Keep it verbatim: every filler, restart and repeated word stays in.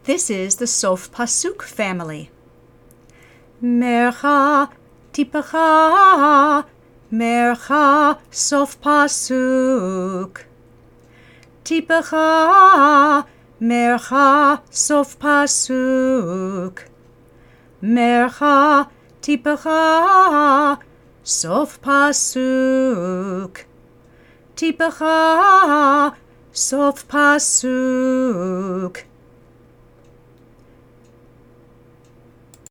This is the Sof Pasuk family. Mercha tipacha, mercha sof pasuk. Tipacha, mercha sof pasuk. Mercha tipacha, sof pasuk. Tipacha, sof pasuk.